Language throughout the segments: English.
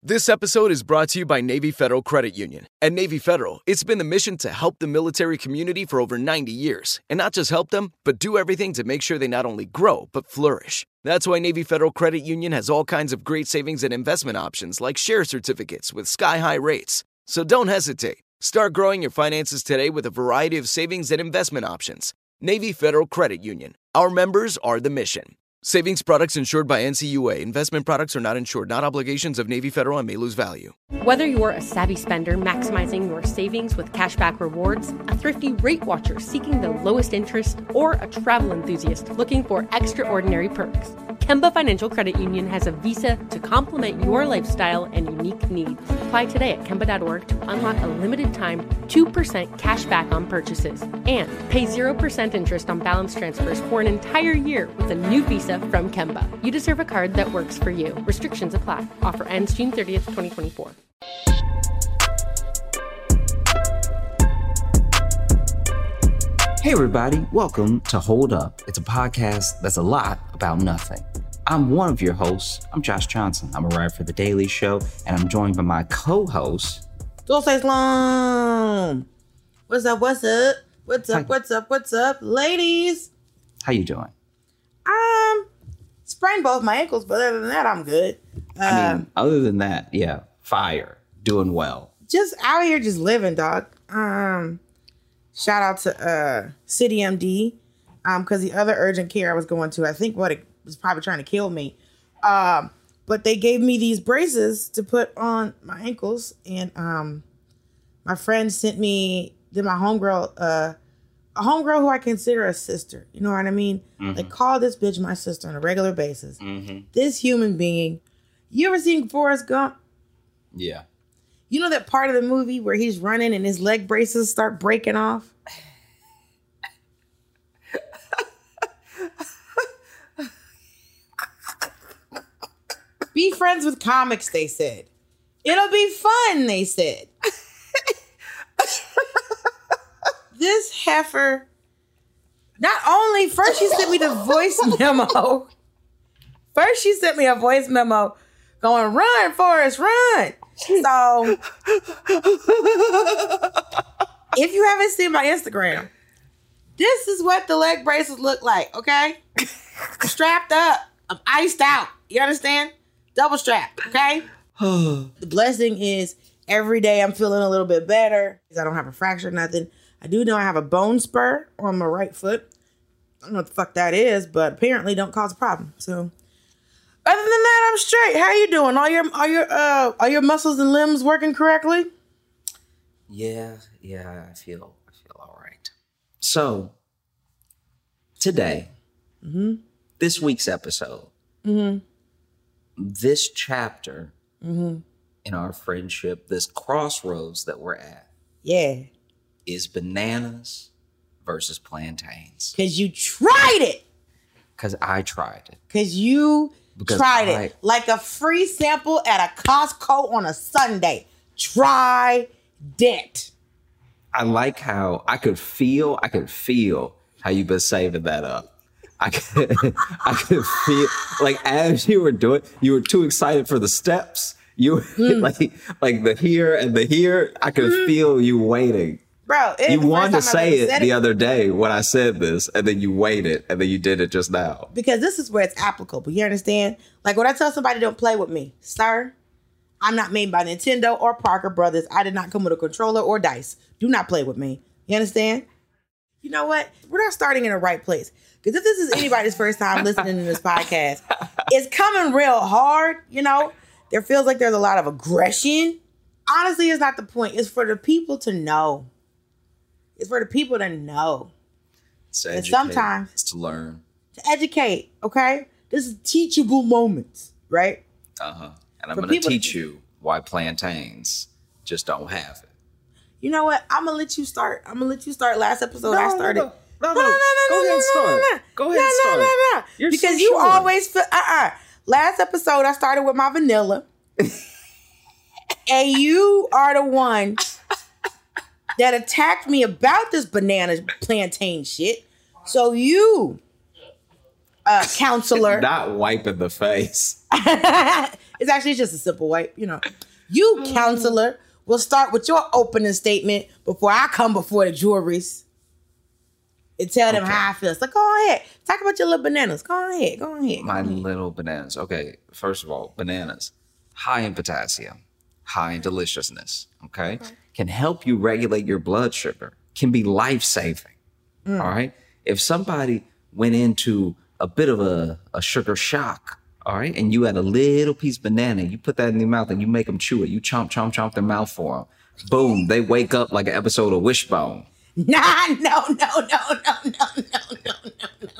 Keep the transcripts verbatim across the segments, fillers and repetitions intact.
This episode is brought to you by Navy Federal Credit Union. At Navy Federal, it's been the mission to help the military community for over ninety years. And not just help them, but do everything to make sure they not only grow, but flourish. That's why Navy Federal Credit Union has all kinds of great savings and investment options like share certificates with sky-high rates. So don't hesitate. Start growing your finances today with a variety of savings and investment options. Navy Federal Credit Union. Our members are the mission. Savings products insured by N C U A. Investment products are not insured, not obligations of Navy Federal and may lose value. Whether you're a savvy spender maximizing your savings with cashback rewards, a thrifty rate watcher seeking the lowest interest, or a travel enthusiast looking for extraordinary perks, Kemba Financial Credit Union has a visa to complement your lifestyle and unique needs. Apply today at Kemba dot org to unlock a limited time two percent cash back on purchases and pay zero percent interest on balance transfers for an entire year with a new visa from Kemba. You deserve a card that works for you. Restrictions apply. Offer ends June thirtieth, twenty twenty-four. Hey everybody, welcome to Hold Up. It's a podcast that's a lot about nothing. I'm one of your hosts. I'm Josh Johnson. I'm a writer for The Daily Show, and I'm joined by my co-host, Dulce Slum. What's up, what's up? What's up, Hi. what's up, what's up, ladies? How you doing? Um, sprained both my ankles, but other than that, I'm good. Um, I mean, other than that, yeah, fire, doing well. just out here, just living, dog. Um, shout out to uh City M D, um, because the other urgent care I was going to, I think what it was probably trying to kill me. Um, but they gave me these braces to put on my ankles, and um, my friend sent me, then my homegirl, uh, a homegirl who I consider a sister. You know what I mean? Mm-hmm. Like, call this bitch my sister on a regular basis. Mm-hmm. This human being. You ever seen Forrest Gump? Yeah. You know that part of the movie where he's running and his leg braces start breaking off? Be friends with comics, they said. It'll be fun, they said. This heifer, not only, first she sent me the voice memo. First she sent me a voice memo going, run, Forrest, run. So, if you haven't seen my Instagram, this is what the leg braces look like, okay? Strapped up. I'm iced out. You understand? Double strapped, okay? The blessing is every day I'm feeling a little bit better. I don't have a fracture, nothing. I do know I have a bone spur on my right foot. I don't know what the fuck that is, but apparently don't cause a problem. So, other than that, I'm straight. How you doing? Are your are your uh are your muscles and limbs working correctly? Yeah, yeah, I feel I feel all right. So, today, Mm-hmm. this week's episode, Mm-hmm. this chapter Mm-hmm. in our friendship, this crossroads that we're at, Yeah. is bananas versus plantains. Cause you tried it. Because I tried it. Cause you Because tried I- it. Like a free sample at a Costco on a Sunday. Try it. I like how I could feel, I could feel how you've been saving that up. I could, I could feel, like, as you were doing, you were too excited for the steps. You were Mm. like, like the here and the here. I could Mm-hmm. feel you waiting. Bro, it You the wanted to first time I've say ever it said the other day when I said this, and then you waited, and then you did it just now. Because this is where it's applicable. You understand? Like when I tell somebody don't play with me, sir, I'm not made by Nintendo or Parker Brothers. I did not come with a controller or dice. Do not play with me. You understand? You know what? We're not starting in the right place. Because if this is anybody's first time listening to this podcast, it's coming real hard, you know? There feels like there's a lot of aggression. Honestly, it's not the point. It's for the people to know. It's for the people to know. It's to And educate, sometimes- it's to learn. To educate, okay? This is teachable moments, right? Uh-huh. And I'm For going to people- teach you why plantains just don't have it. You know what? I'm gonna let you start. I'm gonna let you start. Last episode, No, I no, started. no. No, no. Go ahead and start. Go ahead and no, start. No, no, no, You're because so you sure. always feel. Uh, uh Last episode, I started with my vanilla, and you are the one that attacked me about this banana plantain shit. So you, uh, counselor, Not wiping the face. It's actually just a simple way, you know. You, counselor, will start with your opening statement before I come before the juries and tell them Okay. how I feel. So go ahead. Talk about your little bananas. Go ahead. Go ahead. Go My ahead. little bananas. Okay, first of all, bananas, high in potassium, high in deliciousness, okay? Can help you regulate your blood sugar, can be life-saving, Mm. all right? If somebody went into a bit of a, a sugar shock, all right, and you had a little piece of banana, you put that in their mouth and you make them chew it, you chomp, chomp, chomp their mouth for them. Boom, they wake up like an episode of Wishbone. Nah, no, no, no, no, no, no, no, no, no.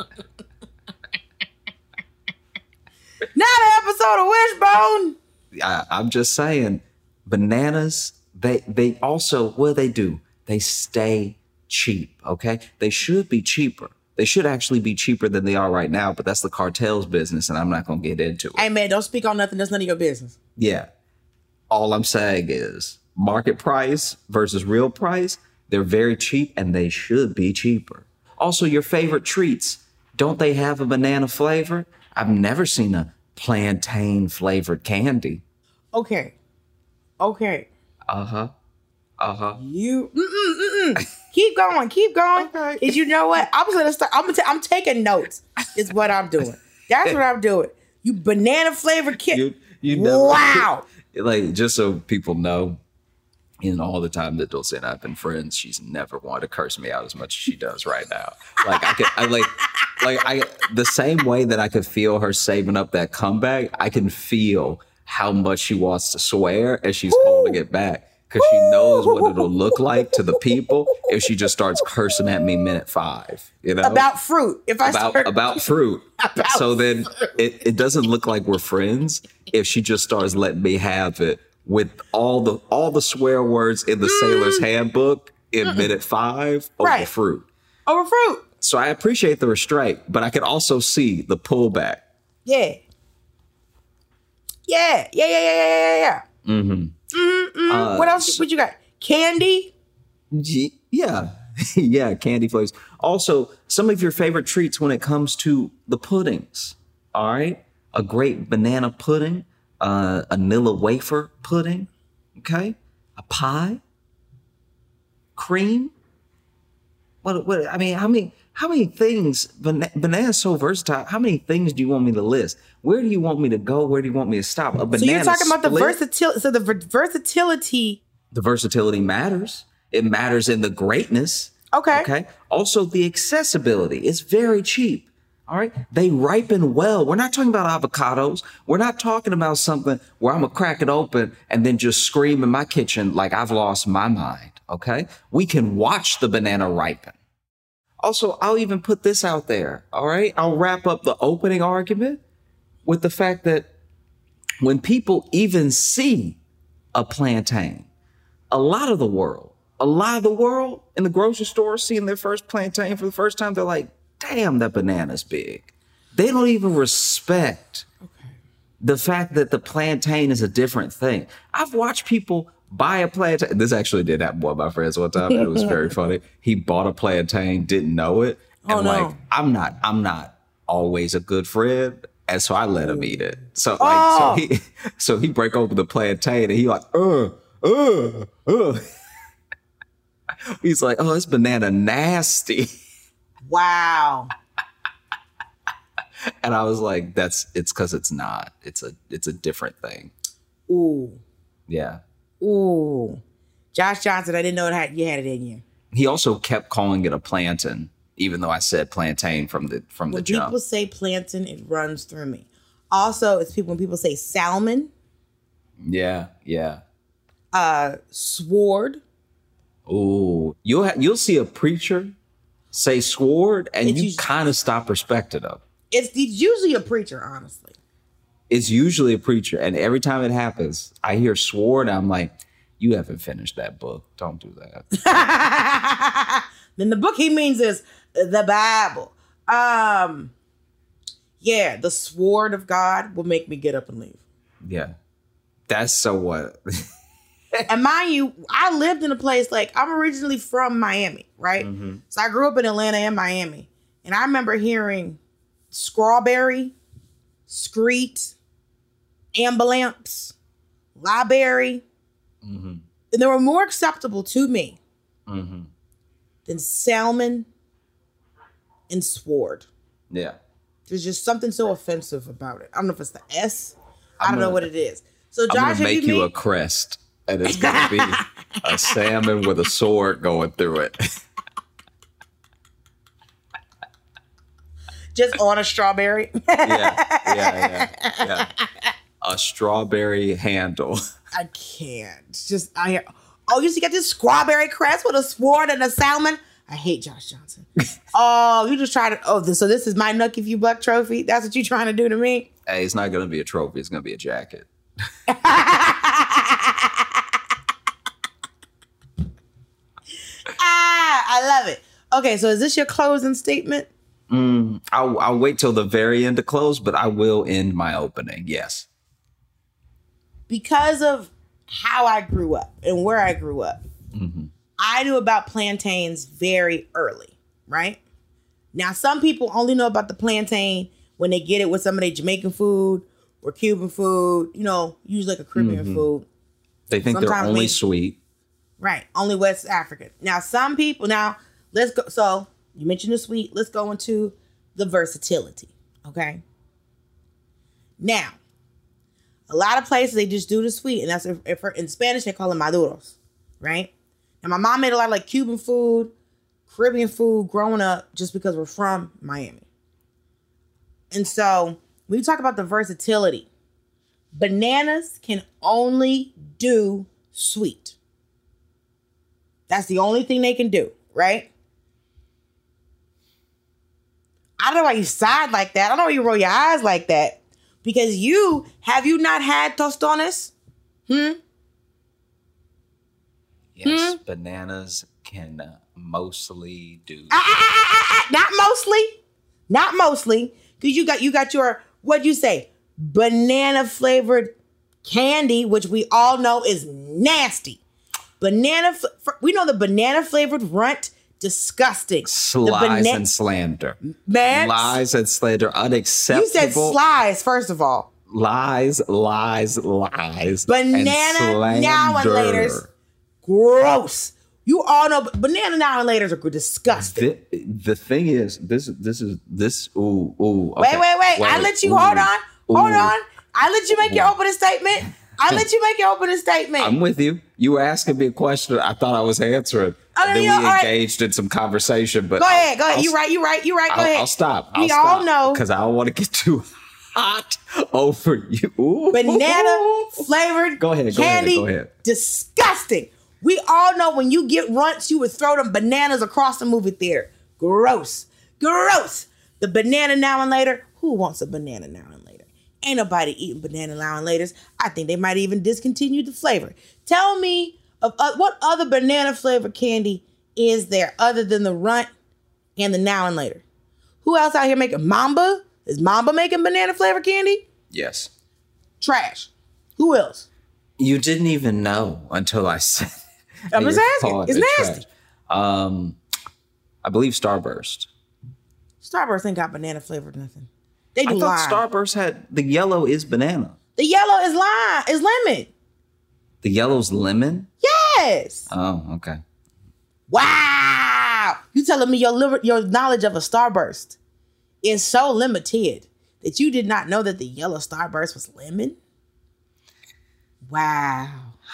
Not an episode of Wishbone. I, I'm just saying, bananas, they they also, what do they do? They stay cheap, okay? They should be cheaper. They should actually be cheaper than they are right now, but that's the cartel's business, and I'm not going to get into it. Hey, man, don't speak on nothing. That's none of your business. Yeah. All I'm saying is market price versus real price, they're very cheap, and they should be cheaper. Also, your favorite treats, don't they have a banana flavor? I've never seen a plantain flavored candy. Okay. Okay. Uh-huh. Uh-huh. You mm-mm, mm-mm. Keep going, keep going. Okay. Cause you know what? I'm gonna start. I'm gonna. Ta- I'm taking notes. Is what I'm doing. That's what I'm doing. You banana flavored kid. You, you never, Wow. Like, just so people know, in all the time that Dulce and I have been friends, she's never wanted to curse me out as much as she does right now. Like, I could, I like, like I, the same way that I could feel her saving up that comeback, I can feel how much she wants to swear and she's holding it back. Because she knows what it'll look like to the people if she just starts cursing at me minute five, you know? About fruit. If I about start about fruit. About so then it, it doesn't look like we're friends if she just starts letting me have it with all the all the swear words in the sailor's handbook in minute five over Right. fruit. over fruit. So I appreciate the restraint, but I can also see the pullback. Yeah. Yeah. Yeah. Yeah. Yeah. Yeah. Yeah. Yeah. Mm-hmm. Uh, What else? What you got? Candy. G- yeah. Yeah, candy flavors. Also, some of your favorite treats when it comes to the puddings. All right. A great banana pudding, uh, a Nilla wafer pudding. Okay. A pie. Cream. What, what, I mean, how many, how many things, bana- banana's so versatile. How many things do you want me to list? Where do you want me to go? Where do you want me to stop? A banana So you're talking about the split? versatility. So the ver- versatility. The versatility matters. It matters in the greatness. Okay. Okay. Also, the accessibility. It's very cheap. All right. They ripen well. We're not talking about avocados. We're not talking about something where I'm going to crack it open and then just scream in my kitchen like I've lost my mind. Okay. We can watch the banana ripen. Also, I'll even put this out there. All right. I'll wrap up the opening argument with the fact that when people even see a plantain, a lot of the world, a lot of the world in the grocery store seeing their first plantain for the first time, they're like, damn, that banana's big. They don't even respect the fact that the plantain is a different thing. I've watched people buy a plantain. This actually did happen to one of my friends one time. And it was very funny. He bought a plantain, didn't know it. And Oh, no. like, I'm not, I'm not always a good friend. And so I let him eat it. So like, Oh. so he, so he break open the plantain and he like, uh, uh, uh. He's like, oh, this banana nasty. Wow. And I was like, that's, it's cause it's not, it's a, it's a different thing. Ooh. Yeah. Ooh. Josh Johnson, I didn't know that you had it in you. He also kept calling it a plantain, even though I said plantain from the, from When the jump. people say plantain, it runs through me. Also, it's people when people say salmon, Yeah. Yeah. uh, sword. Ooh, you'll ha- you'll see a preacher say sword, and It's you usually- kind of stop respecting them. It's, it's usually a preacher, honestly. It's usually a preacher, and every time it happens, I hear sword, and I'm like, you haven't finished that book. Don't do that. Then the book he means is the Bible. Um, yeah, the sword of God will make me get up and leave. Yeah, that's so what. And mind you, I lived in a place like I'm originally from Miami, right? Mm-hmm. So I grew up in Atlanta and Miami. And I remember hearing strawberry, screet, amber lamps, library, Mm-hmm. and they were more acceptable to me Mm-hmm. than salmon and sword. Yeah. There's just something so offensive about it. I don't know if it's the S. I I'm don't know gonna- what it is. So I'm Josh, gonna have make you, you a made- crest, and it's gonna be a salmon with a sword going through it. just on a strawberry? yeah, yeah, yeah, yeah. A strawberry handle. I can't. It's just I. Oh, you see, got this strawberry crest with a sword and a salmon. I hate Josh Johnson. Oh, you just try to. Oh, this, so this is my Nuck If You Buck trophy. That's what you trying to do to me? Hey, it's not gonna be a trophy. It's gonna be a jacket. Ah, I love it. Okay, so is this your closing statement? Mm, I'll, I'll wait till the very end to close, but I will end my opening. Yes. Because of how I grew up and where I grew up, Mm-hmm. I knew about plantains very early, right? Now, some people only know about the plantain when they get it with some of their Jamaican food or Cuban food, you know, usually like a Caribbean Mm-hmm. food. They think Sometimes they're only we- sweet. Right. Only West African. Now, some people, now, let's go. So, you mentioned the sweet. Let's go into the versatility. Okay. Now, a lot of places, they just do the sweet. And that's, if, if in Spanish, they call them maduros. Right. And my mom made a lot of like Cuban food, Caribbean food growing up just because we're from Miami. And so, when you talk about the versatility, bananas can only do sweet. That's the only thing they can do, right? I don't know why you sighed like that. I don't know why you roll your eyes like that. Because you, have you not had tostones? Hmm? Yes, bananas can uh, mostly do. Ah, ah, ah, ah, ah, not mostly. Not mostly. Because you got, you got your, what'd you say? Banana flavored candy, which we all know is nasty. Banana, fl- we know the banana flavored runt, disgusting. Lies the bana- and slander. Man, Lies and slander, unacceptable. you said slides, first of all. Lies, lies, lies. Banana and now and slander. laters. Gross. You all know banana now and laters are disgusting. The, the thing is, this this is this. Ooh, ooh. Wait, okay. wait, wait. I let you ooh, hold on. Hold ooh. on. I let you make your opening statement. I let you make your opening statement. I'm with you. You were asking me a question. I thought I was answering. Oh, no, then no, we all right. engaged in some conversation. But go I'll- ahead. Go ahead. I'll- You right. You right. You right. Go I'll, ahead. I'll stop. I'll We stop, all know because I don't want to get too hot over you. Ooh. banana flavored Go ahead, go ahead, candy. go ahead. Disgusting. We all know when you get runts, you would throw them bananas across the movie theater. Gross. Gross. The banana now and later. Who wants a banana now and later? Ain't nobody eating banana now and laters. I think they might even discontinue the flavor. Tell me of uh, what other banana flavored candy is there other than the runt and the now and later? Who else out here making Mamba? Is Mamba making banana flavored candy? Yes. Trash. Who else? You didn't even know until I said. I'm and just you're asking. calling It's it nasty. trash. Um, I believe Starburst. Starburst ain't got banana flavored nothing. They do I thought lime. Starburst had the yellow is banana. The yellow is lime. Is lemon. The yellow's lemon. Yes. Oh, okay. Wow. You telling me your liver, your knowledge of a Starburst is so limited that you did not know that the yellow Starburst was lemon? Wow.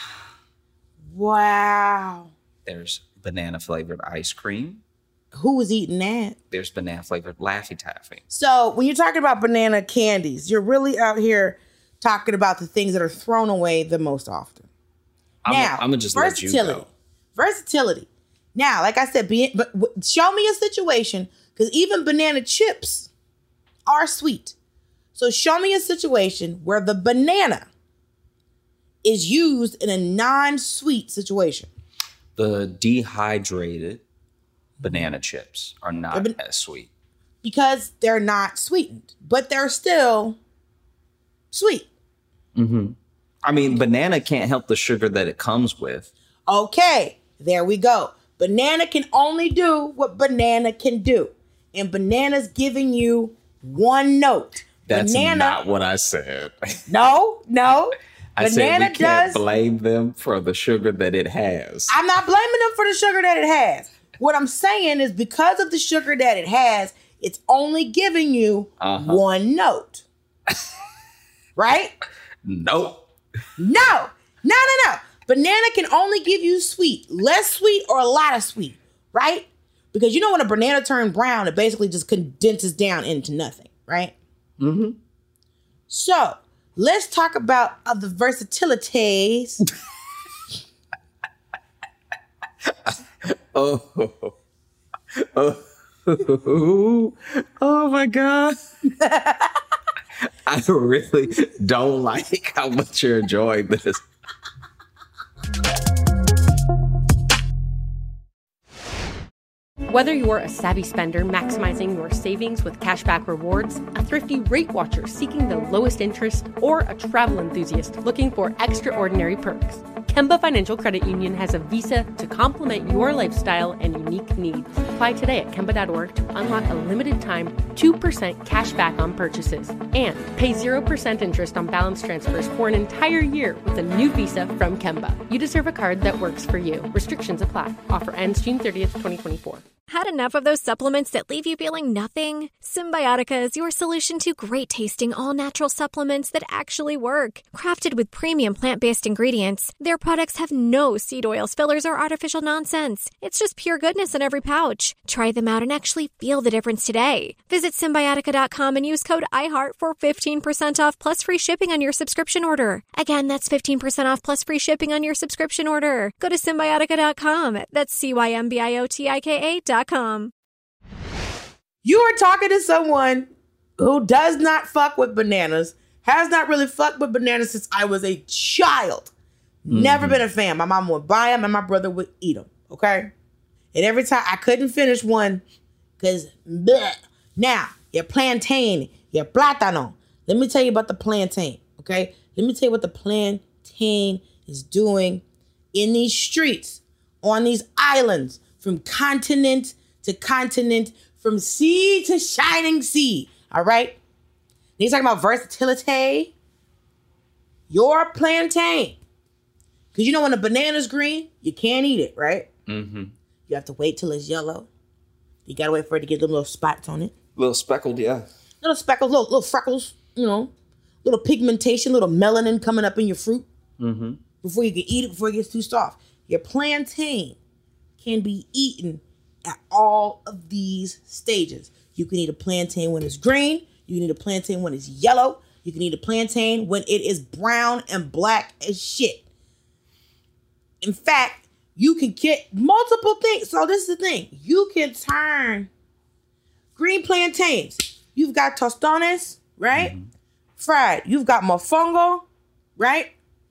Wow. There's banana flavored ice cream. Who was eating that? There's banana flavored Laffy Taffy. So when you're talking about banana candies, you're really out here talking about the things that are thrown away the most often. I'm, Now, I'm gonna just let you versatility. go. Versatility. Now, like I said, be, but w- show me a situation, because even banana chips are sweet. So show me a situation where the banana is used in a non-sweet situation. The dehydrated banana chips are not ban- as sweet. Because they're not sweetened, but they're still sweet. Mm-hmm. I mean, banana can't help the sugar that it comes with. Okay, there we go. Banana can only do what banana can do. And banana's giving you one note. That's banana, not what I said. No, no. I banana said we can't does, blame them for the sugar that it has. I'm not blaming them for the sugar that it has. What I'm saying is because of the sugar that it has, it's only giving you uh-huh. one note. Right? Nope. No. No, no, no. Banana can only give you sweet. Less sweet or a lot of sweet. Right? Because you know when a banana turns brown, it basically just condenses down into nothing. Right? Mm-hmm. So, let's talk about other versatilities. oh. Oh. Oh my God. I really don't like how much you're enjoying this. Whether you're a savvy spender maximizing your savings with cashback rewards, a thrifty rate watcher seeking the lowest interest, or a travel enthusiast looking for extraordinary perks, Kemba Financial Credit Union has a visa to complement your lifestyle and unique needs. Apply today at Kemba dot org to unlock a limited time two percent cash back on purchases and pay zero percent interest on balance transfers for an entire year with a new visa from Kemba. You deserve a card that works for you. Restrictions apply. Offer ends June thirtieth, twenty twenty-four. Had enough of those supplements that leave you feeling nothing? Symbiotica is your solution to great-tasting, all-natural supplements that actually work. Crafted with premium plant-based ingredients, their products have no seed oils, fillers, or artificial nonsense. It's just pure goodness in every pouch. Try them out and actually feel the difference today. Visit Symbiotica dot com and use code iHeart for fifteen percent off plus free shipping on your subscription order. Again, that's fifteen percent off plus free shipping on your subscription order. Go to Symbiotica dot com. That's C Y M B I O T I K A dot com. You are talking to someone who does not fuck with bananas, has not really fucked with bananas since I was a child. Mm-hmm. Never been a fan. My mom would buy them and my brother would eat them, okay? And every time I couldn't finish one because now, your plantain, your plátano. Let me tell you about the plantain, okay? Let me tell you what the plantain is doing in these streets, on these islands, from continent to continent, from sea to shining sea, all right? He's talking about versatility. Your plantain. Because you know when a banana's green, you can't eat it, right? Mm-hmm. You have to wait till it's yellow. You got to wait for it to get little, little spots on it. Little speckled, yeah. Little speckles, little, little freckles, you know. Little pigmentation, little melanin coming up in your fruit. Mm-hmm. Before you can eat it, before it gets too soft. Your plantain can be eaten at all of these stages. You can eat a plantain when it's green. You can eat a plantain when it's yellow. You can eat a plantain when it is brown and black as shit. In fact, you can get multiple things. So this is the thing. You can turn green plantains. You've got tostones, right? Mm-hmm. Fried. You've got mofongo, right?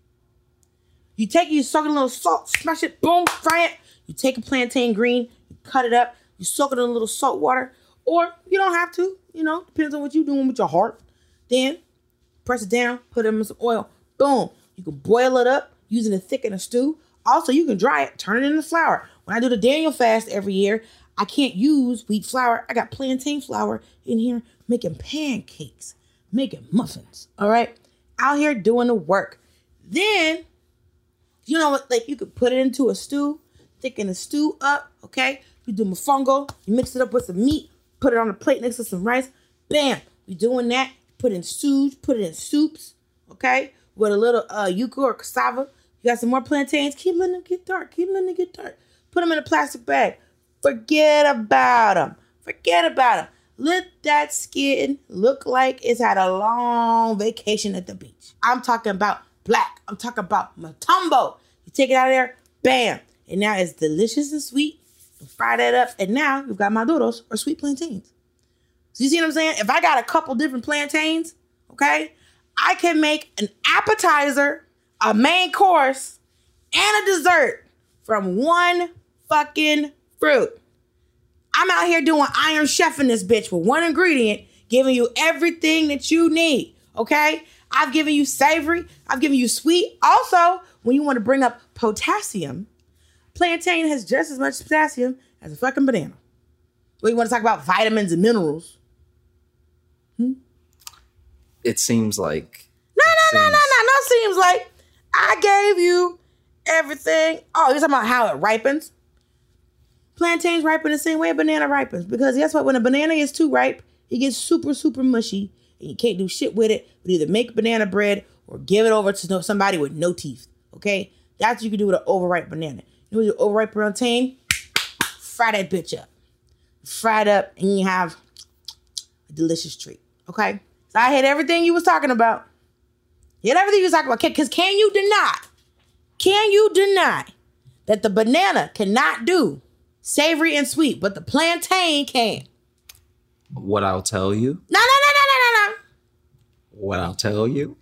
You take it, you soak it in a little salt, smash it, boom, fry it. You take a plantain green, you cut it up, you soak it in a little salt water, or you don't have to, you know, depends on what you're doing with your heart. Then press it down, put it in some oil, boom. You can boil it up using it thick in a stew. Also, you can dry it, turn it into flour. When I do the Daniel fast every year, I can't use wheat flour. I got plantain flour in here making pancakes, making muffins, all right? Out here doing the work. Then, you know what, like you could put it into a stew, thicken the stew up, okay? You do mofongo, you mix it up with some meat, put it on a plate next to some rice, bam. You're doing that, put it in stews, put it in soups, okay? With a little uh, yuca or cassava. You got some more plantains, keep letting them get dark, keep letting them get dark. Put them in a plastic bag. Forget about them. Forget about them. Let that skin look like it's had a long vacation at the beach. I'm talking about black. I'm talking about matumbo. You take it out of there, bam. And now it's delicious and sweet. You fry that up, and now you've got maduros or sweet plantains. So you see what I'm saying? If I got a couple different plantains, okay, I can make an appetizer, a main course, and a dessert from one fucking fruit. I'm out here doing Iron Chef in this bitch with one ingredient, giving you everything that you need, okay? I've given you savory. I've given you sweet. Also, when you want to bring up potassium, plantain has just as much potassium as a fucking banana. When you want to talk about vitamins and minerals. Hmm? it seems like No, no, no, no, seems- no, no. Seems like I gave you everything. Oh, you're talking about how it ripens? Plantains ripen the same way a banana ripens. Because guess what? When a banana is too ripe, it gets super, super mushy. And you can't do shit with it. But either make banana bread or give it over to somebody with no teeth. Okay? That's what you can do with an overripe banana. You know, your overripe plantain, fry that bitch up. Fry it up and you have a delicious treat. Okay? So I hit everything you was talking about. Hit everything you was talking about. Because can you deny, can you deny that the banana cannot do savory and sweet, but the plantain can? What I'll tell you, No, no, no, no, no, no, no. what I'll tell you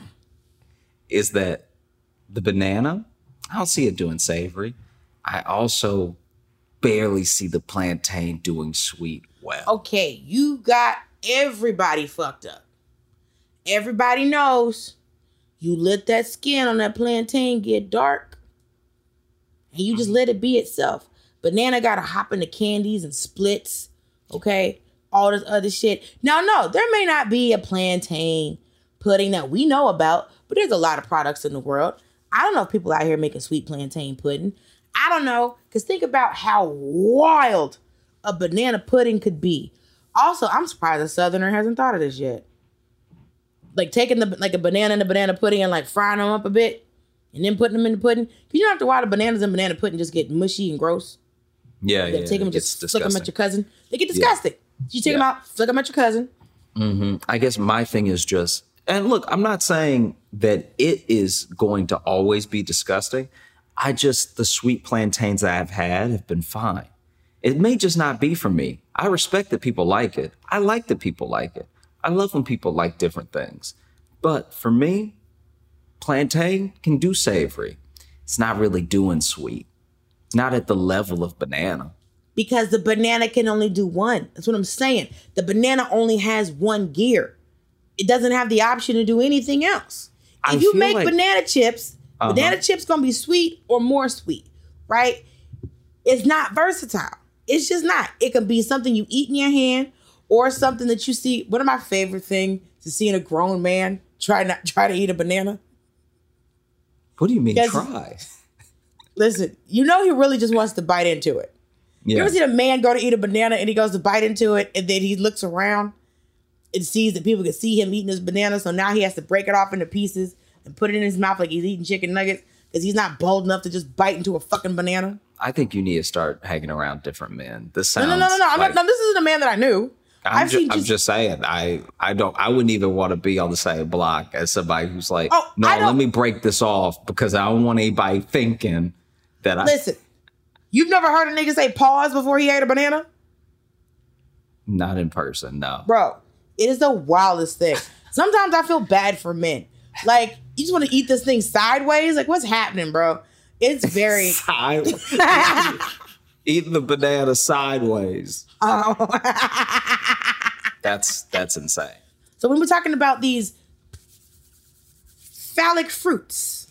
is that the banana, I don't see it doing savory. I also barely see the plantain doing sweet well. Okay, you got everybody fucked up. Everybody knows you let that skin on that plantain get dark and you just let it be itself. Banana got to hop into candies and splits, okay? All this other shit. Now, no, there may not be a plantain pudding that we know about, but there's a lot of products in the world. I don't know if people out here making sweet plantain pudding. I don't know, because think about how wild a banana pudding could be. Also, I'm surprised a Southerner hasn't thought of this yet. Like taking the like a banana and a banana pudding and like frying them up a bit and then putting them in the pudding. Because you don't have to while the bananas and banana pudding just get mushy and gross. Yeah, You yeah. take them and it's just flick them at disgusting. your cousin. They get disgusting. You take Yeah. them out, flick them at your cousin. hmm I guess my thing is just, and look, I'm not saying that it is going to always be disgusting. I just, the sweet plantains that I've had have been fine. It may just not be for me. I respect that people like it. I like that people like it. I love when people like different things. But for me, plantain can do savory. It's not really doing sweet. Not at the level of banana. Because the banana can only do one. That's what I'm saying. The banana only has one gear. It doesn't have the option to do anything else. If I you feel make like- banana chips, Uh-huh. banana chips gonna be sweet or more sweet, right? It's not versatile. It's just not. It can be something you eat in your hand or something that you see. One of my favorite things to see in a grown man try not try to eat a banana. What do you mean Yes. try? Listen, you know he really just wants to bite into it. You Yeah. ever seen a man go to eat a banana and he goes to bite into it and then he looks around and sees that people can see him eating his banana, so now he has to break it off into pieces and put it in his mouth like he's eating chicken nuggets because he's not bold enough to just bite into a fucking banana? I think you need to start hanging around different men. This No, sounds no, no, no, no. I'm like, not, no, this isn't a man that I knew. I'm, I've ju- seen I'm just, just saying, I, I don't, I wouldn't even want to be on the same block as somebody who's like, Oh, no, I don't- let me break this off because I don't want anybody thinking that I, listen. You've never heard a nigga say pause before he ate a banana? not in person, no. Bro, it is the wildest thing. Sometimes I feel bad for men. Like, you just want to eat this thing sideways? Like, what's happening, bro? It's very... Side- eating the banana sideways. Oh. That's, that's insane. So when we're talking about these phallic fruits,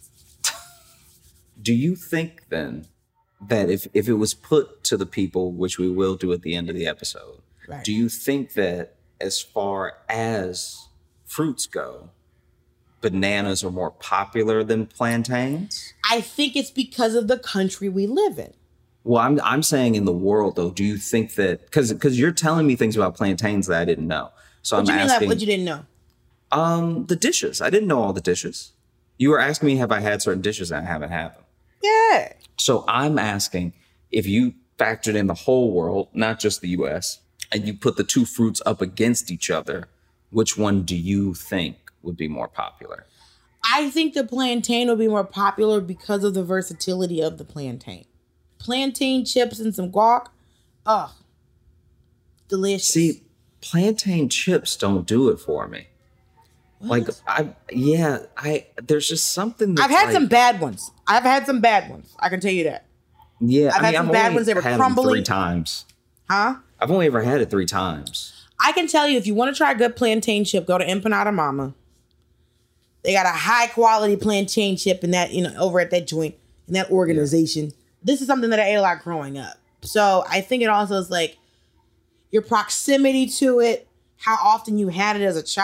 Do you think then that if, if it was put to the people, which we will do at the end of the episode, Right. do you think that as far as fruits go, bananas are more popular than plantains? I think it's because of the country we live in. Well, I'm I'm saying in the world though. Do you think that because because you're telling me things about plantains that I didn't know? So What I'm you mean, like, asking what you didn't know? um the dishes. I didn't know all the dishes. You were asking me have I had certain dishes and I haven't had them. Yeah. So I'm asking if you factored in the whole world, not just the U S, and you put the two fruits up against each other, which one do you think would be more popular? I think the plantain will be more popular because of the versatility of the plantain. Plantain chips and some guac. Ugh. Delicious. See, plantain chips don't do it for me. Like I, yeah, I. There's just something. That's I've had like, some bad ones. I've had some bad ones. I can tell you that. Yeah, I've I had mean, some I've bad only ones that were had them crumbly. three times. Huh? I've only ever had it three times. I can tell you if you want to try a good plantain chip, go to Empanada Mama. They got a high quality plantain chip in that, you know, over at that joint, in that organization. Yeah. This is something that I ate a lot growing up. So I think it also is like your proximity to it, how often you had it as a child.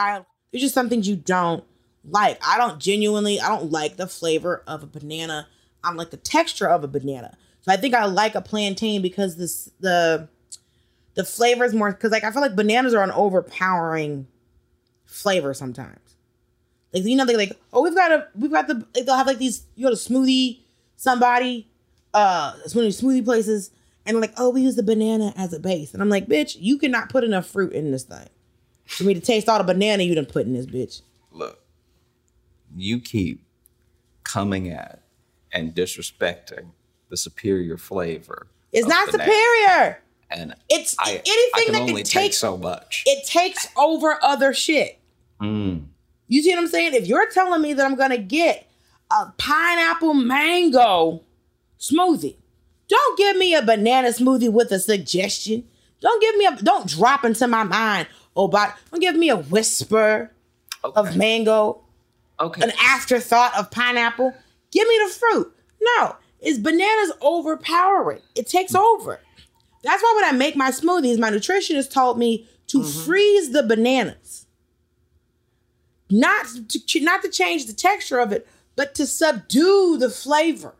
There's just some things you don't like. I don't genuinely, I don't like the flavor of a banana. I don't like the texture of a banana. So I think I like a plantain because this the the flavor is more, because like I feel like bananas are an overpowering flavor sometimes. Like, you know, they like, oh, we've got a, we've got the, like, they'll have like these, you go to smoothie somebody, uh, smoothie smoothie places, and they're like, oh, we use the banana as a base. And I'm like, bitch, you cannot put enough fruit in this thing for me to taste all the banana you done put in this bitch. Look, you keep coming at and disrespecting the superior flavor. It's of not banana. superior. And It's I, anything I can that only can take take so much. It takes over other shit. Mm. You see what I'm saying? If you're telling me that I'm gonna get a pineapple mango smoothie, don't give me a banana smoothie with a suggestion. Don't give me a, don't drop into my mind, oh, but don't give me a whisper Okay. of mango, Okay. an afterthought of pineapple. Give me the fruit. No, it's bananas overpowering. It takes over. That's why when I make my smoothies, my nutritionist told me to mm-hmm. freeze the bananas. Not to, not to change the texture of it, but to subdue the flavor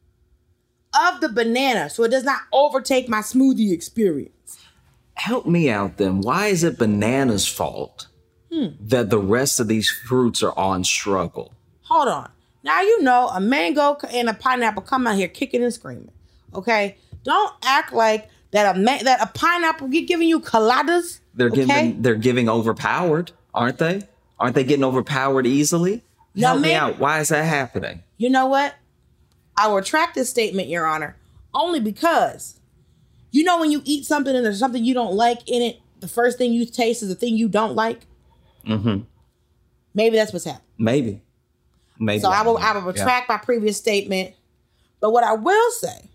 of the banana so it does not overtake my smoothie experience. Help me out then. Why is it banana's fault hmm. that the rest of these fruits are on struggle? Hold on. Now you know a mango and a pineapple come out here kicking and screaming. Okay? Don't act like that a ma- that a pineapple get giving you coladas. They're okay? giving they're giving overpowered, aren't they? Aren't they getting overpowered easily? Now, Help me man, out. Why is that happening? You know what? I will retract this statement, Your Honor, only because you know when you eat something and there's something you don't like in it, the first thing you taste is the thing you don't like. Mm-hmm. Maybe that's what's happening. Maybe. Maybe. So I will I will retract yeah. my previous statement. But what I will say,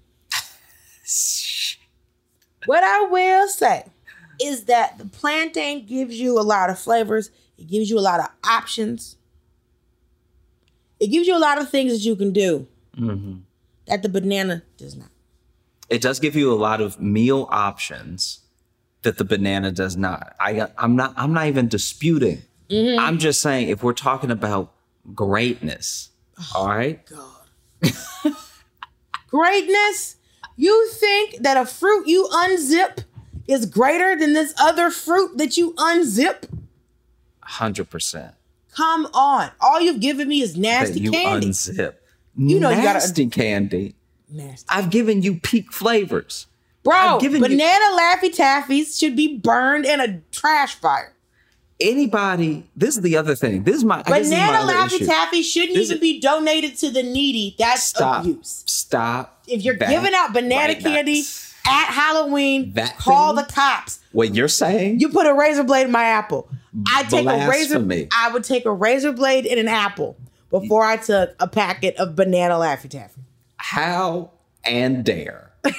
what I will say is that the plantain gives you a lot of flavors. It gives you a lot of options. It gives you a lot of things that you can do mm-hmm. that the banana does not. It does give you a lot of meal options that the banana does not. I, I'm not. I'm not even disputing. Mm-hmm. I'm just saying if we're talking about greatness, oh, all right? God. Greatness? You think that a fruit you unzip is greater than this other fruit that you unzip? one hundred percent. Come on. All you've given me is nasty that you candy. Unzip. You know nasty you gotta, candy. Nasty. I've given you peak flavors. Bro, banana you, Laffy Taffies should be burned in a trash fire. Anybody, this is the other thing. This is my banana this is my Laffy issue. Taffy shouldn't this even is, be donated to the needy. That's stop, abuse. Stop. If you're giving out banana right candy now. at Halloween, that call thing, the cops. What you're saying? You put a razor blade in my apple. I take Blasphemy. a razor. I would take a razor blade in an apple before I took a packet of banana Laffy Taffy. How and dare? Okay?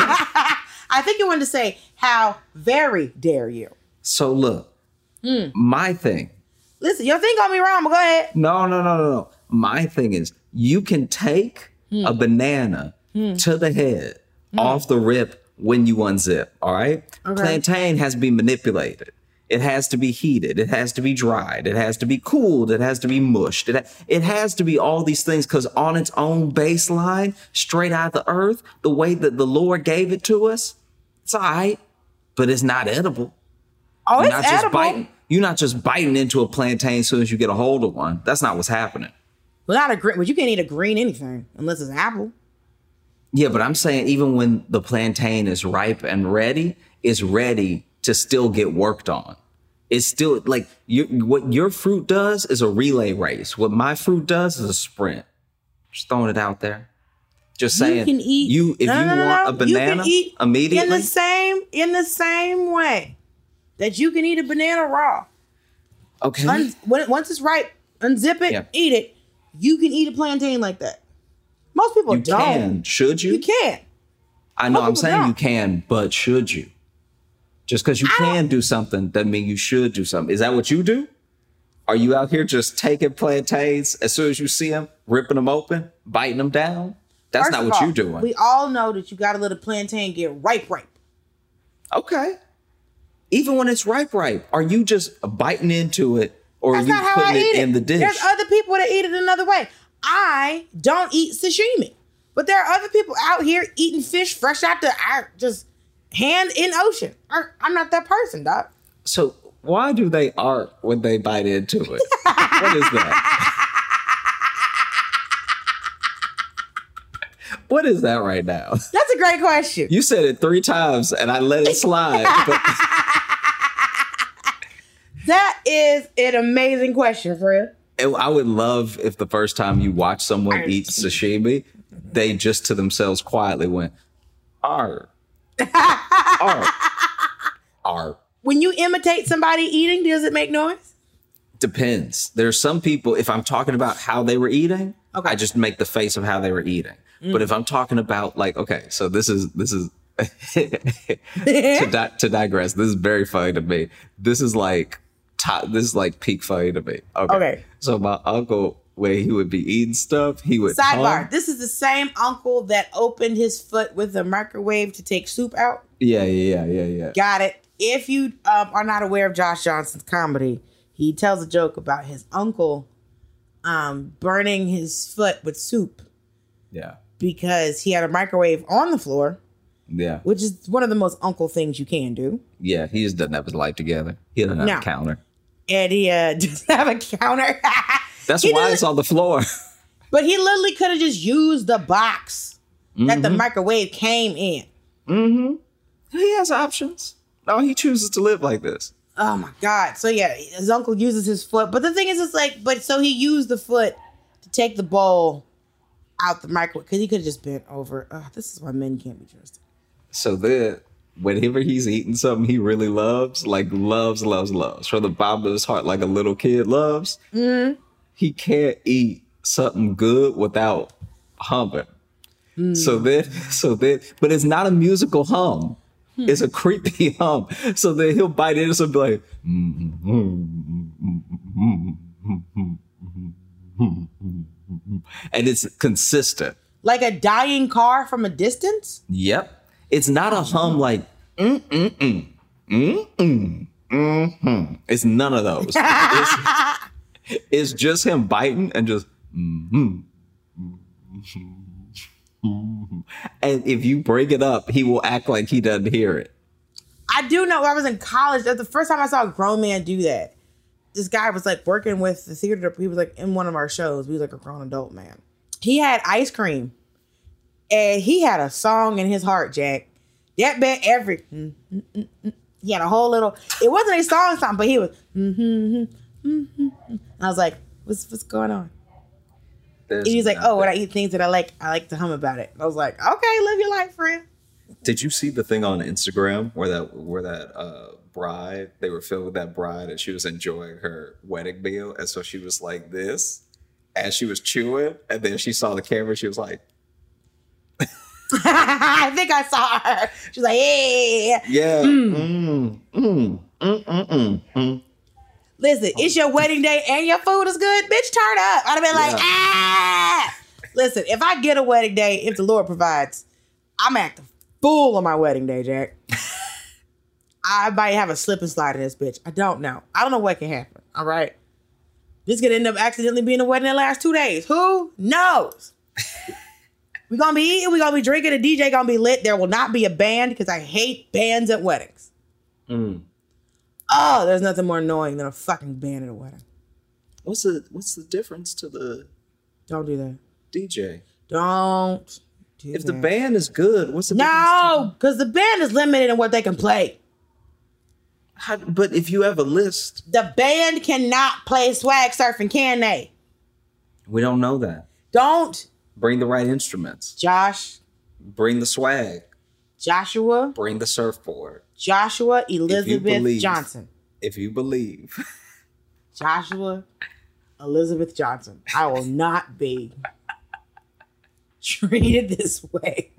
I think you wanted to say how very dare you. So look, mm. my thing. Listen, your thing got me wrong, but go ahead. No, no, no, no, no. My thing is you can take mm. a banana mm. to the head mm. off the rip when you unzip. All right. Okay. Plantain has to be manipulated. It has to be heated. It has to be dried. It has to be cooled. It has to be mushed. It, ha- it has to be all these things because on its own baseline, straight out of the earth, the way that the Lord gave it to us, it's all right, but it's not edible. Oh, you're it's not just edible. Biting, you're not just biting into a plantain as soon as you get a hold of one. That's not what's happening. Without a green, but you can't eat a green anything unless it's apple. Yeah, but I'm saying even when the plantain is ripe and ready, it's ready to still get worked on. It's still like you, what your fruit does is a relay race. What my fruit does is a sprint. Just throwing it out there. Just saying. You can eat. You if no, you no, no, want no. a banana you can eat immediately in the same in the same way that you can eat a banana raw. Okay. Un, when once it's ripe, unzip it, yeah. eat it. You can eat a plantain like that. Most people you don't. Can. Should you? You can. I know. Most I'm saying don't. you can, but should you? Just because you I can don't. do something doesn't mean you should do something. Is that what you do? Are you out here just taking plantains as soon as you see them, ripping them open, biting them down? That's First not of what all, you're doing. We all know that you got to let a plantain get ripe, ripe. Okay. Even when it's ripe, ripe, are you just biting into it Or That's you not how I putting eat it it. in the dish. There's other people that eat it another way. I don't eat sashimi. But there are other people out here eating fish fresh out the just hand in ocean. I, I'm not that person, doc. So why do they arc when they bite into it? What is that? What is that right now? That's a great question. You said it three times and I let it slide. But that is an amazing question, Fred. I would love if the first time you watch someone eat sashimi, they just to themselves quietly went, "Arr, arr, arr." When you imitate somebody eating, does it make noise? Depends. There's some people, if I'm talking about how they were eating, okay. I just make the face of how they were eating. Mm. But if I'm talking about like, okay, so this is, this is, to, di- to digress, this is very funny to me. This is like, top, this is like peak funny to me. Okay. okay. So my uncle, when he would be eating stuff, he would Sidebar, hum. This is the same uncle that opened his foot with a microwave to take soup out? Yeah, yeah, yeah, yeah. Got it. If you um, are not aware of Josh Johnson's comedy, he tells a joke about his uncle um, burning his foot with soup. Yeah. Because he had a microwave on the floor. Yeah. Which is one of the most uncle things you can do. Yeah, he just doesn't have his life together. He doesn't have no. a counter. And he uh, doesn't have a counter. That's he why it's on the floor. But he literally could have just used the box mm-hmm. that the microwave came in. Mm-hmm. He has options. No, he chooses to live like this. Oh my God. So yeah, his uncle uses his foot. But the thing is, it's like, but so he used the foot to take the bowl out the microwave because he could have just bent over. Oh, this is why men can't be trusted. So then, whenever he's eating something he really loves, like loves, loves, loves, from the bottom of his heart, like a little kid loves, mm-hmm. he can't eat something good without humming. Mm. So then, so then, but it's not a musical hum. Hmm. It's a creepy hum. So then he'll bite into it and be like, and it's consistent. Like a dying car from a distance? Yep. It's not a hum like, mm, mm, mm, mm, mm, mm-hmm. It's none of those. It's, it's just him biting and just, mm-hmm. Mm-hmm. And if you bring it up, he will act like he doesn't hear it. I do know when I was in college, that's the first time I saw a grown man do that. This guy was like working with the theater. He was like in one of our shows. He was like a grown adult man. He had ice cream. And he had a song in his heart, Jack. That man, every, mm, mm, mm, mm. he had a whole little, it wasn't a song song, but he was, mm-hmm, mm-hmm. I was like, what's what's going on? There's and he's like, oh, when I eat things that I like, I like to hum about it. I was like, okay, live your life, friend. Did you see the thing on Instagram where that where that uh, bride, they were filming that bride and she was enjoying her wedding meal. And so she was like this as she was chewing. And then she saw the camera. She was like, I think I saw her. She's like, yeah. Yeah. Mm. Mm, mm, mm, mm, mm, mm. Listen, it's your wedding day and your food is good. Bitch, turn up. I'd have been like, yeah. ah. Listen, if I get a wedding day, if the Lord provides, I'm acting fool on my wedding day, Jack. I might have a slip and slide in this bitch. I don't know. I don't know what can happen. All right. This could end up accidentally being a wedding that lasts two days. Who knows? We're going to be eating. We're going to be drinking. The D J going to be lit. There will not be a band because I hate bands at weddings. Mm. Oh, there's nothing more annoying than a fucking band at a wedding. What's the What's the difference to the Don't do that. D J? Don't do If that. the band is good, what's the No, because the band is limited in what they can play. How, but if you have a list. The band cannot play swag surfing, can they? We don't know that. Don't. Bring the right instruments. Josh. Bring the swag. Joshua. Bring the surfboard. Joshua Elizabeth believe, Johnson. If you believe. Joshua Elizabeth Johnson. I will not be treated this way.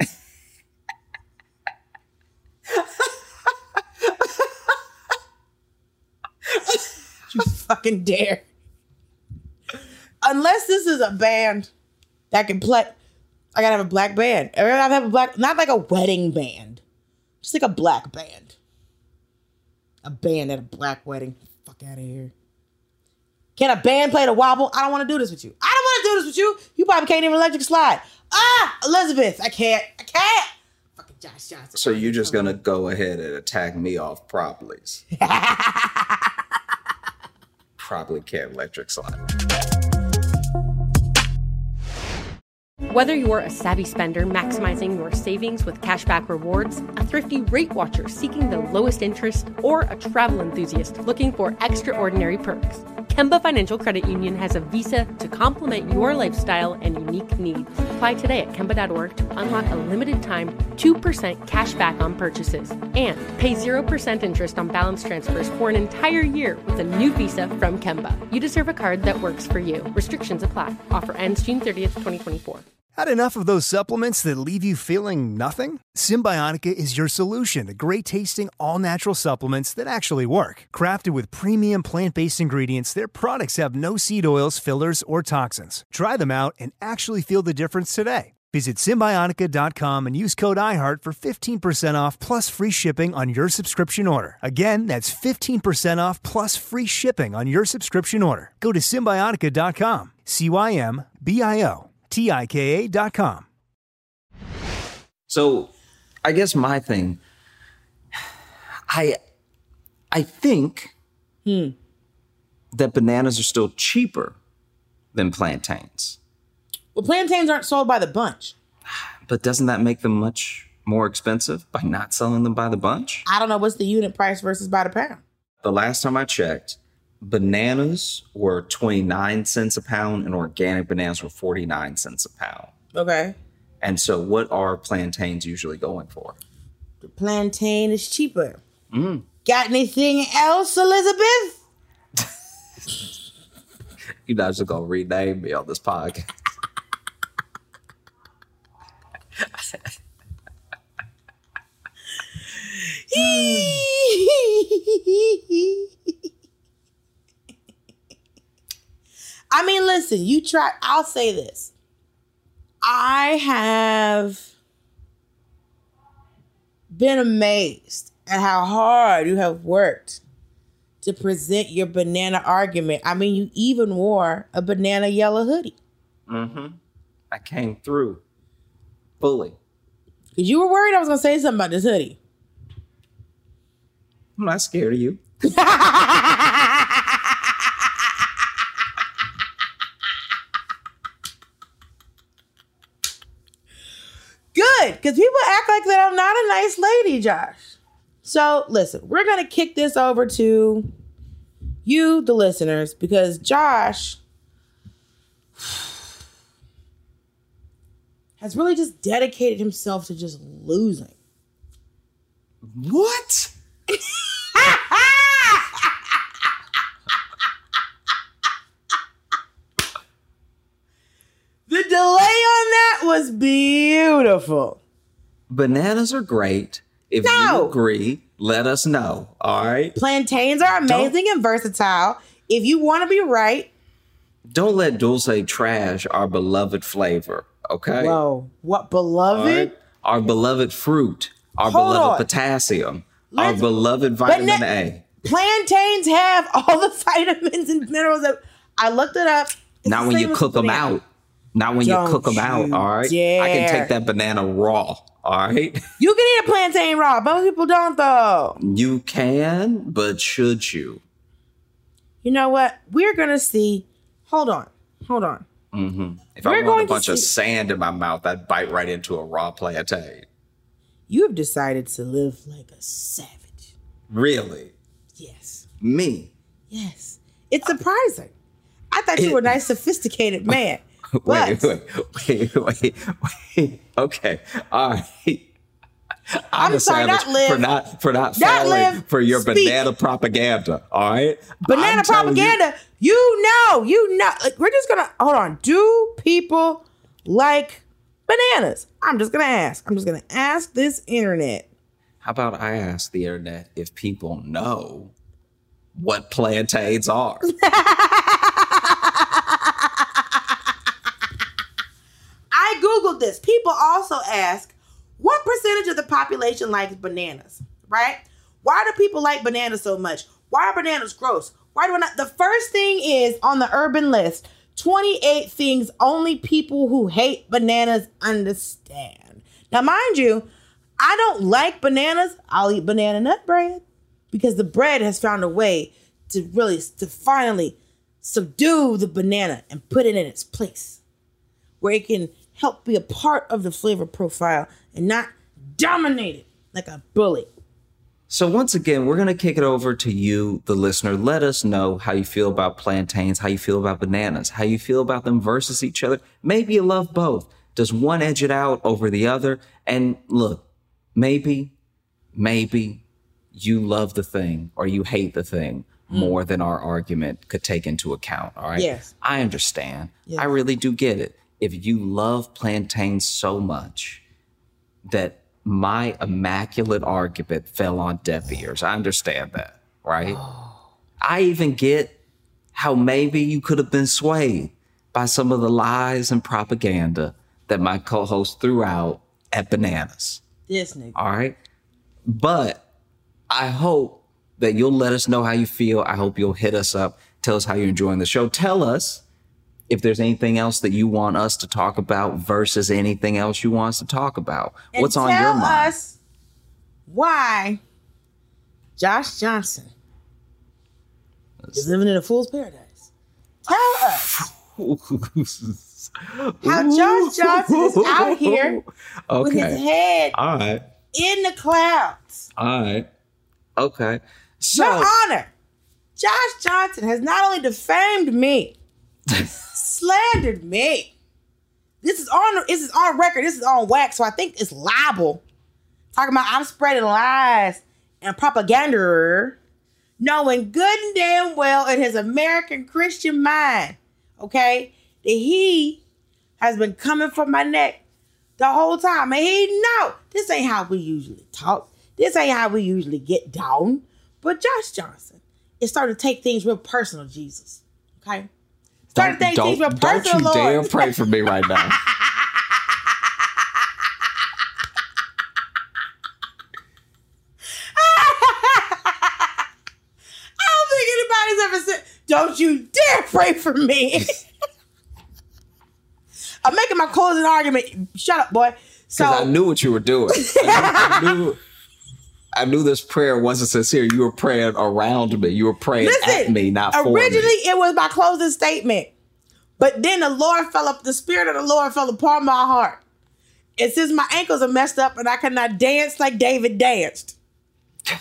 You fucking dare. Unless this is a band that can play. I gotta have a black band. I gotta have a black, not like a wedding band. Just like a black band. A band at a black wedding. Fuck out of here. Can a band play the wobble? I don't want to do this with you. I don't want to do this with you. You probably can't even electric slide. Ah, Elizabeth, I can't. I can't. Fucking Josh Johnson. So you're just going to go ahead and attack me off properlies. Probably can't electric slide. Whether you're a savvy spender maximizing your savings with cashback rewards, a thrifty rate watcher seeking the lowest interest, or a travel enthusiast looking for extraordinary perks, Kemba Financial Credit Union has a visa to complement your lifestyle and unique needs. Apply today at Kemba dot org to unlock a limited time two percent cash back on purchases and pay zero percent interest on balance transfers for an entire year with a new visa from Kemba. You deserve a card that works for you. Restrictions apply. Offer ends June thirtieth, twenty twenty-four. Had enough of those supplements that leave you feeling nothing? Symbiotica is your solution to great-tasting, all-natural supplements that actually work. Crafted with premium plant-based ingredients, their products have no seed oils, fillers, or toxins. Try them out and actually feel the difference today. Visit Symbiotica dot com and use code iHeart for fifteen percent off plus free shipping on your subscription order. Again, that's fifteen percent off plus free shipping on your subscription order. Go to Symbiotica dot com. C Y M B I O. T I K A dot com. So I guess my thing, I I think hmm. that bananas are still cheaper than plantains. Well, plantains aren't sold by the bunch. But doesn't that make them much more expensive by not selling them by the bunch? I don't know. What's the unit price versus by the pound? The last time I checked, bananas were twenty-nine cents a pound and organic bananas were forty-nine cents a pound. Okay. And so what are plantains usually going for? The plantain is cheaper. Mm. Got anything else, Elizabeth? You guys are going to rename me on this podcast. I mean, listen, you try. I'll say this. I have been amazed at how hard you have worked to present your banana argument. I mean, you even wore a banana yellow hoodie. Mm-hmm. I came through fully. Because you were worried I was going to say something about this hoodie. I'm not scared of you. Good, because people act like that I'm not a nice lady, Josh. So, listen, we're going to kick this over to you, the listeners, because Josh has really just dedicated himself to just losing. What? The delay on that was beautiful. Bananas are great. If No. you agree, let us know. All right. Plantains are amazing and versatile. If you want to be right. Don't let Dulce trash our beloved flavor. Okay. Whoa, what All beloved? right? Our beloved fruit. Our Hold beloved on. potassium. Our Let's- beloved vitamin Bana- A. Plantains have all the vitamins and minerals that I looked it up. It's Not the when same you as cook them banana. out. Not when Don't you cook them out. you All right. I dare. can take that banana raw. All right. You can eat a plantain raw. Most people don't, though. You can, but should you? You know what? We're gonna see. Hold on. Hold on. Mm-hmm. If We're I going want a to bunch of see- sand in my mouth, I'd bite right into a raw plantain. You have decided to live like a savage. Really? Yes. Me? Yes. It's surprising. I thought you were a nice, sophisticated man. But Wait, wait, wait, wait, wait. Okay. All right. I'm, I'm a sorry, savage not live. for not for not, Not falling live, for your speak. banana propaganda. All right. banana I'm telling you- propaganda, you, know, you know. Like, we're just gonna hold on. Do people like bananas? I'm just gonna ask. I'm just gonna ask this internet. How about I ask the internet if people know what plantains are? I Googled this. People also ask, what percentage of the population likes bananas, right? Why do people like bananas so much? Why are bananas gross? Why do I not? The first thing is on the urban list, twenty-eight things only people who hate bananas understand. Now, mind you, I don't like bananas. I'll eat banana nut bread because the bread has found a way to really, to finally subdue the banana and put it in its place where it can help be a part of the flavor profile and not dominate it like a bully. So once again, we're going to kick it over to you, the listener. Let us know how you feel about plantains, how you feel about bananas, how you feel about them versus each other. Maybe you love both. Does one edge it out over the other? And look, maybe, maybe you love the thing or you hate the thing mm. more than our argument could take into account. All right. Yes. I understand. Yes. I really do get it. If you love plantains so much that my immaculate argument fell on deaf ears, I understand that, right? Oh. I even get how maybe you could have been swayed by some of the lies and propaganda that my co-host threw out at bananas. This nigga. All right. But I hope that you'll let us know how you feel. I hope you'll hit us up. Tell us how you're enjoying the show. Tell us if there's anything else that you want us to talk about versus anything else you want us to talk about. And what's on your mind? Tell us why Josh Johnson is living in a fool's paradise. Tell us how Josh Johnson is out here okay. with his head All right. in the clouds. All right. Okay. So, Your Honor, Josh Johnson has not only defamed me, slandered me. This is on this is on record. This is on wax, so I think it's libel. Talking about I'm spreading lies and propaganda, knowing good and damn well in his American Christian mind, okay, that he has been coming for my neck the whole time. And he know this ain't how we usually talk. This ain't how we usually get down. But Josh Johnson is starting to take things real personal, Jesus. Okay? Starting to take things real personal, Don't you Lord. dare pray for me right now. I don't think anybody's ever said, don't you dare pray for me. I'm making my closing argument. Shut up, boy. So Because I knew what you were doing. I knew, I knew I knew this prayer wasn't sincere. You were praying around me. You were praying listen, at me, not for me. Originally, it was my closing statement. But then the Lord fell up, the Spirit of the Lord fell upon my heart. And since my ankles are messed up and I cannot dance like David danced. uh,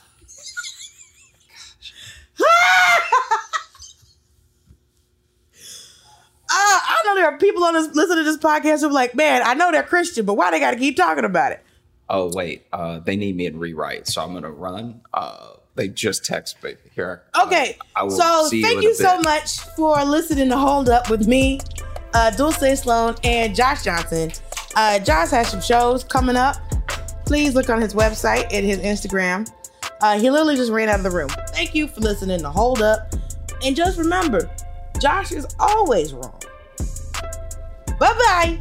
I know there are people on this listening to this podcast who are like, man, I know they're Christian, but why they got to keep talking about it? Oh, wait. Uh, they need me in rewrite, so I'm going to run. Uh, they just text me. Here. Okay. Uh, I will so see thank you, you so much for listening to Hold Up with me, uh, Dulce Sloan, and Josh Johnson. Uh, Josh has some shows coming up. Please look on his website and his Instagram. Uh, he literally just ran out of the room. Thank you for listening to Hold Up. And just remember, Josh is always wrong. Bye-bye.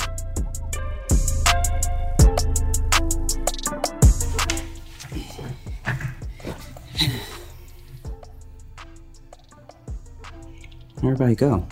Everybody go.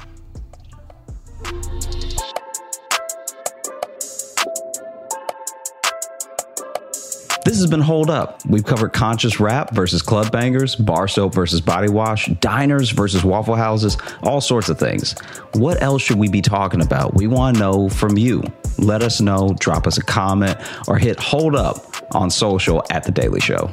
This has been Hold Up. We've covered conscious rap versus club bangers, bar soap versus body wash, diners versus Waffle Houses, all sorts of things. What else should we be talking about? We want to know from you. Let us know, drop us a comment, or hit Hold Up on social at The Daily Show.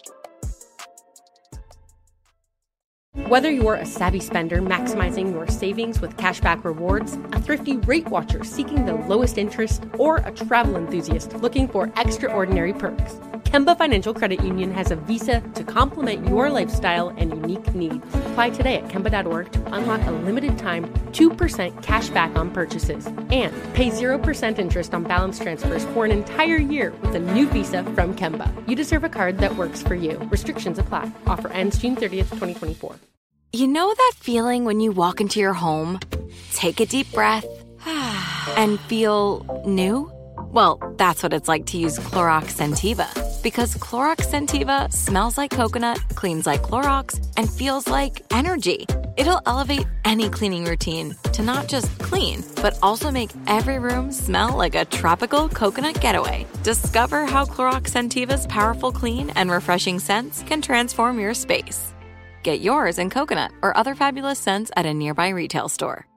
Whether you're a savvy spender maximizing your savings with cashback rewards, a thrifty rate watcher seeking the lowest interest, or a travel enthusiast looking for extraordinary perks, Kemba Financial Credit Union has a visa to complement your lifestyle and unique needs. Apply today at Kemba dot org to unlock a limited time two percent cash back on purchases and pay zero percent interest on balance transfers for an entire year with a new visa from Kemba. You deserve a card that works for you. Restrictions apply. Offer ends June thirtieth, twenty twenty-four. You know that feeling when you walk into your home, take a deep breath, and feel new? Well, that's what it's like to use Clorox Scentiva Because Clorox Scentiva smells like coconut, cleans like Clorox, and feels like energy. It'll elevate any cleaning routine to not just clean, but also make every room smell like a tropical coconut getaway. Discover how Clorox Scentiva's powerful clean and refreshing scents can transform your space. Get yours in coconut or other fabulous scents at a nearby retail store.